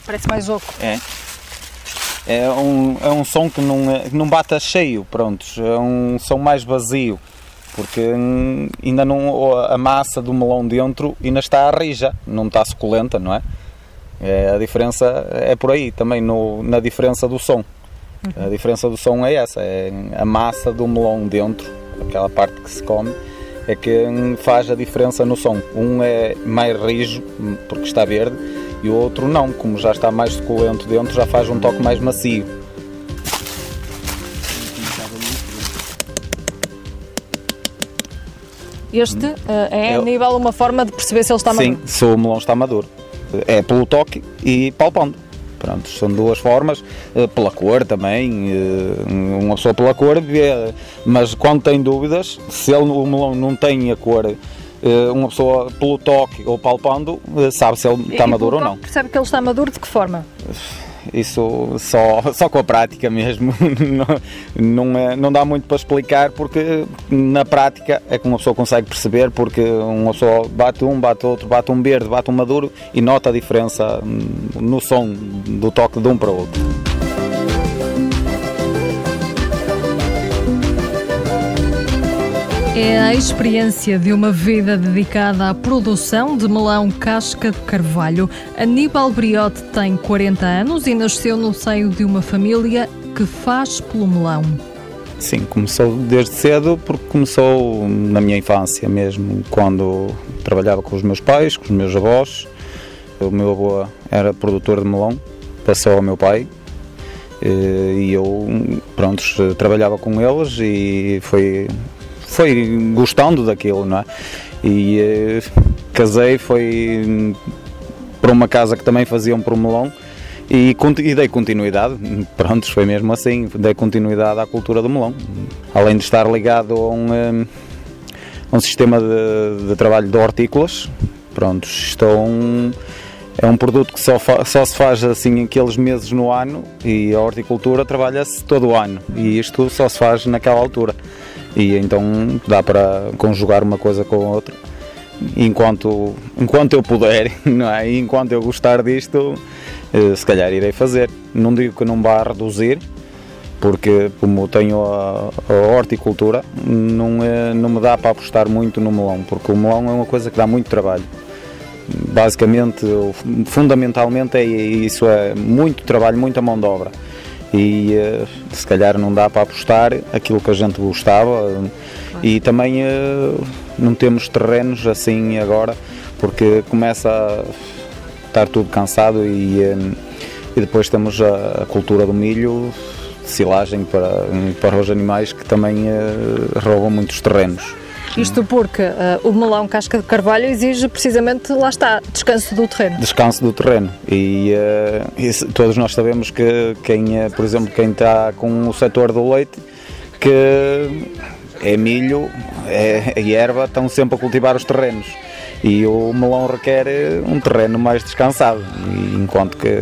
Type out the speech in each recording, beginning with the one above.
Parece mais oco. É um som que não bate a cheio, prontos. É um som mais vazio, porque ainda não, a massa do melão dentro ainda está rija, não está suculenta, não é? A diferença é por aí também, na diferença do som. A diferença do som é essa, é a massa do melão dentro, aquela parte que se come, é que faz a diferença no som. Um é mais rijo, porque está verde, e o outro não, como já está mais suculento dentro, já faz um toque mais macio. Este é, Aníbal, uma forma de perceber se ele está maduro? Sim, se o melão está maduro. É pelo toque e palpando. Pronto, são duas formas, pela cor também, uma pessoa pela cor vê, mas quando tem dúvidas, se o melão não tem a cor, uma pessoa pelo toque ou palpando sabe se ele está maduro ou não. Percebe que ele está maduro de que forma? Isso só com a prática mesmo, não dá muito para explicar, porque na prática é que uma pessoa consegue perceber, porque uma pessoa bate outro, bate um verde, bate um maduro e nota a diferença no som do toque de um para o outro. É a experiência de uma vida dedicada à produção de melão casca de carvalho. Aníbal Briote tem 40 anos e nasceu no seio de uma família que faz pelo melão. Sim, começou desde cedo, porque começou na minha infância mesmo, quando trabalhava com os meus pais, com os meus avós. O meu avô era produtor de melão, passou ao meu pai. E eu, trabalhava com eles e foi gostando daquilo, não é? E casei, foi para uma casa que também faziam por melão e dei continuidade, pronto, foi mesmo assim, dei continuidade à cultura do melão. Além de estar ligado a um sistema de trabalho de hortícolas, pronto, é um produto que só se faz assim aqueles meses no ano, e a horticultura trabalha-se todo o ano, e isto só se faz naquela altura. E então dá para conjugar uma coisa com a outra, enquanto eu puder, não é? E enquanto eu gostar disto, se calhar irei fazer. Não digo que não vá reduzir, porque como tenho a horticultura, não me dá para apostar muito no melão, porque o melão é uma coisa que dá muito trabalho. Basicamente, fundamentalmente é isso, é muito trabalho, muita mão de obra. E se calhar não dá para apostar aquilo que a gente gostava, e também não temos terrenos assim agora, porque começa a estar tudo cansado, e depois temos a cultura do milho, silagem para os animais, que também roubam muitos terrenos. Isto porque o melão casca de carvalho exige precisamente, lá está, descanso do terreno. Descanso do terreno. E todos nós sabemos que por exemplo, quem está com o setor do leite, que é milho, é erva, estão sempre a cultivar os terrenos. E o melão requer um terreno mais descansado. E enquanto que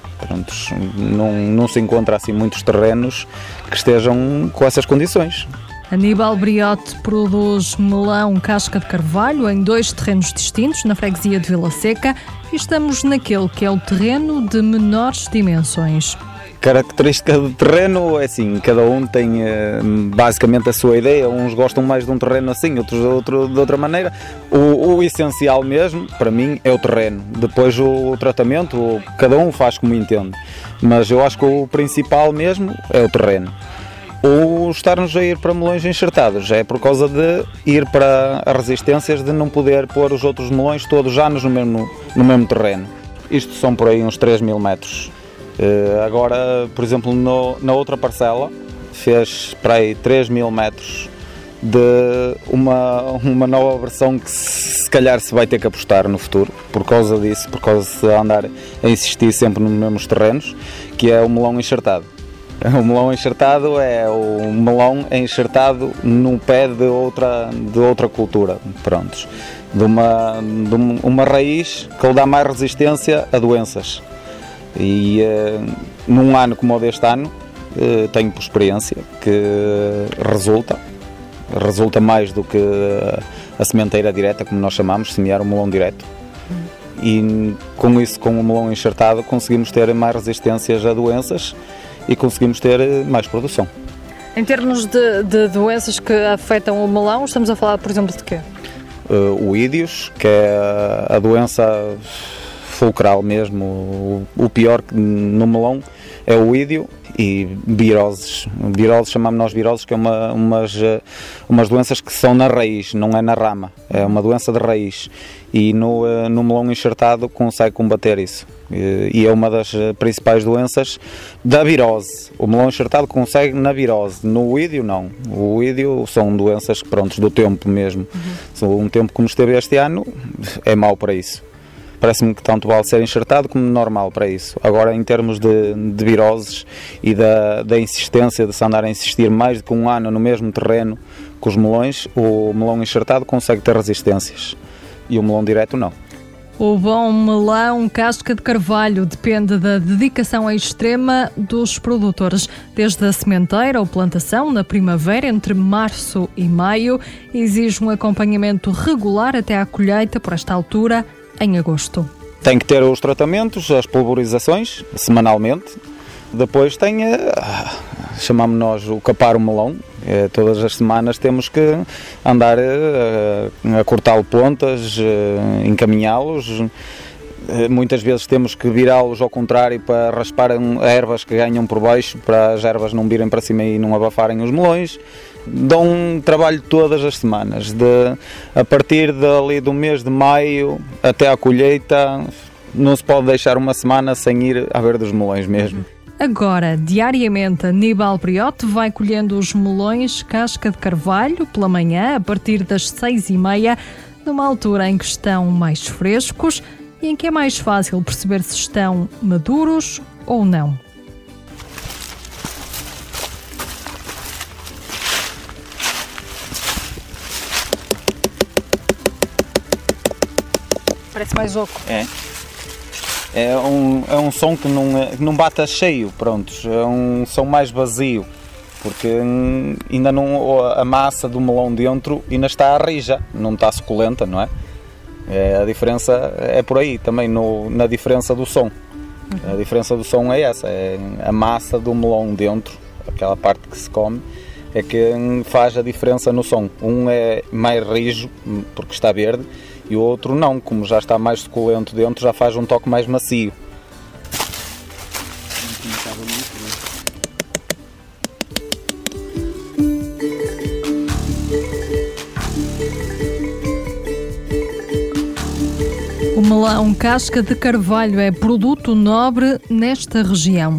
não se encontra assim muitos terrenos que estejam com essas condições. Aníbal Briote produz melão casca de carvalho em 2 terrenos distintos, na freguesia de Vila Seca, e estamos naquele que é o terreno de menores dimensões. Característica do terreno é assim, cada um tem basicamente a sua ideia, uns gostam mais de um terreno assim, outros de outra maneira. O essencial mesmo, para mim, é o terreno. Depois o tratamento, cada um faz como entende, mas eu acho que o principal mesmo é o terreno. Ou estarmos a ir para melões enxertados, é por causa de ir para as resistências, de não poder pôr os outros melões todos já no mesmo terreno. Isto são por aí uns 3.000 metros. Agora, por exemplo, na outra parcela, fez para aí 3.000 metros de uma nova versão que se calhar se vai ter que apostar no futuro, por causa disso, por causa de andar a insistir sempre nos mesmos terrenos, que é o melão enxertado. O melão enxertado é o melão enxertado no pé de outra cultura, prontos, de uma raiz que lhe dá mais resistência a doenças. E num ano como o deste ano, tenho por experiência que resulta mais do que a sementeira direta, como nós chamamos, semear o melão direto. e com isso, com o melão enxertado, conseguimos ter mais resistências a doenças e conseguimos ter mais produção. Em termos de doenças que afetam o melão, estamos a falar, por exemplo, de quê? O ídios, que é a doença fulcral mesmo, o pior no melão é o ídio, e viroses. Viroses, chamamos nós viroses, que é umas doenças que são na raiz, não é na rama, é uma doença de raiz, e no melão enxertado consegue combater isso, e é uma das principais doenças da virose. O melão enxertado consegue na virose, no ídio não. O ídio são doenças, pronto, do tempo mesmo. Um tempo como esteve este ano é mau para isso. Parece-me que tanto vale ser enxertado como normal para isso. Agora, em termos de viroses e da insistência, de se andar a insistir mais do que um ano no mesmo terreno com os melões, o melão enxertado consegue ter resistências e o melão direto não. O bom melão casca de carvalho depende da dedicação extrema dos produtores. Desde a sementeira ou plantação, na primavera, entre março e maio, exige um acompanhamento regular até à colheita, por esta altura, em agosto. Tem que ter os tratamentos, as pulverizações, semanalmente. Depois tem, chamamos nós o capar o melão. Todas as semanas temos que andar a cortar pontas, encaminhá-los. Muitas vezes temos que virá-los ao contrário para raspar ervas que ganham por baixo, para as ervas não virem para cima e não abafarem os melões. Dão um trabalho todas as semanas, a partir dali do mês de maio até à colheita. Não se pode deixar uma semana sem ir a ver dos melões mesmo. Agora, diariamente, Aníbal Briote vai colhendo os melões casca de carvalho pela manhã, a partir das 6h30, numa altura em que estão mais frescos e em que é mais fácil perceber se estão maduros ou não. Parece mais oco. É um som que não bate a cheio, pronto. É um som mais vazio, porque ainda não, a massa do melão dentro ainda está rija, não está suculenta, não é? A diferença é por aí também, na diferença do som. A diferença do som é essa, é a massa do melão dentro, aquela parte que se come, é que faz a diferença no som. Um é mais rijo, porque está verde, e o outro não, como já está mais suculento dentro, já faz um toque mais macio. O melão casca de carvalho é produto nobre nesta região.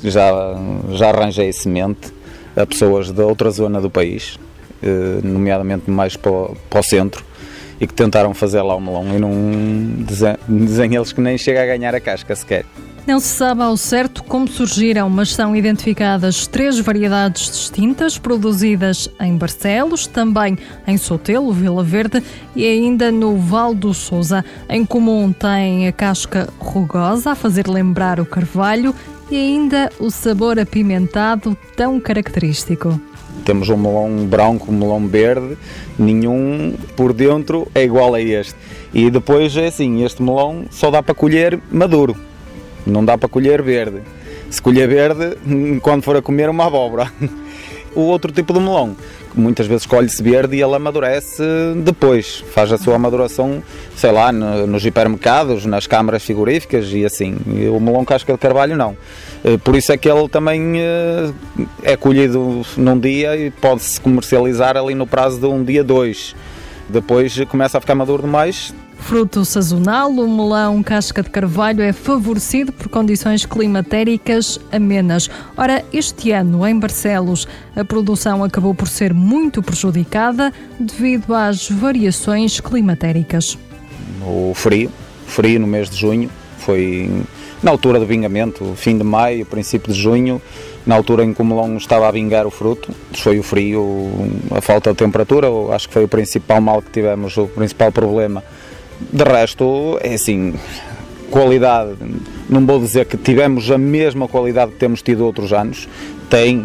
Já arranjei semente a pessoas de outra zona do país, nomeadamente mais para o centro, e que tentaram fazer lá o melão e não dizem eles que nem chega a ganhar a casca sequer. Não se sabe ao certo como surgiram, mas são identificadas 3 variedades distintas produzidas em Barcelos, também em Sotelo, Vila Verde e ainda no Val do Sousa. Em comum tem a casca rugosa, a fazer lembrar o carvalho, e ainda o sabor apimentado tão característico. Temos um melão branco, um melão verde, nenhum por dentro é igual a este. E depois é assim, este melão só dá para colher maduro, não dá para colher verde. Se colher verde, quando for a comer, uma abóbora. O outro tipo de melão, muitas vezes colhe-se verde e ele amadurece depois, faz a sua amaduração, sei lá, nos hipermercados, nas câmaras frigoríficas e assim. E o melão casca de carvalho não. Por isso é que ele também é colhido num dia e pode-se comercializar ali no prazo de um dia, 2. Depois começa a ficar maduro demais. Fruto sazonal, o melão casca de carvalho é favorecido por condições climatéricas amenas. Ora, este ano, em Barcelos, a produção acabou por ser muito prejudicada devido às variações climatéricas. O frio no mês de junho, foi na altura do vingamento, fim de maio, princípio de junho, na altura em que o melão estava a vingar o fruto. Foi o frio, a falta de temperatura, acho que foi o principal mal que tivemos, o principal problema. De resto, é assim, qualidade, não vou dizer que tivemos a mesma qualidade que temos tido outros anos, tem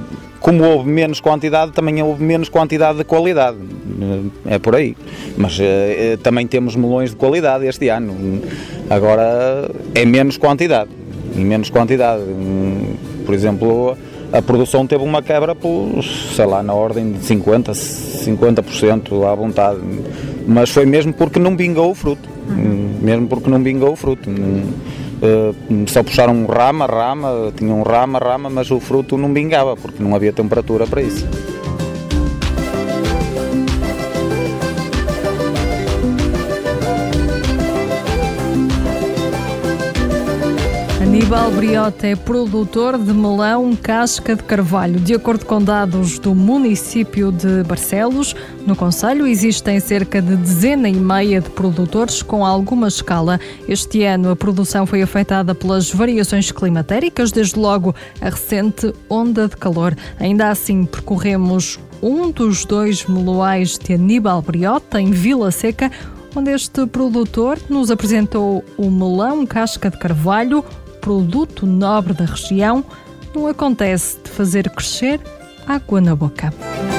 como houve menos quantidade, também houve menos quantidade de qualidade, é por aí. Mas também temos melões de qualidade este ano, agora é menos quantidade, e menos quantidade. Por exemplo, a produção teve uma quebra por, sei lá, na ordem de 50% à vontade, mas foi mesmo porque não vingou o fruto, só puxaram rama, tinham rama, mas o fruto não vingava, porque não havia temperatura para isso. Aníbal Briote é produtor de melão casca de carvalho. De acordo com dados do município de Barcelos, no concelho existem cerca de 1,5 de produtores com alguma escala. Este ano a produção foi afetada pelas variações climatéricas, desde logo a recente onda de calor. Ainda assim, percorremos um dos 2 meloais de Aníbal Briote, em Vila Seca, onde este produtor nos apresentou o melão casca de carvalho, produto nobre da região. Não acontece de fazer crescer água na boca.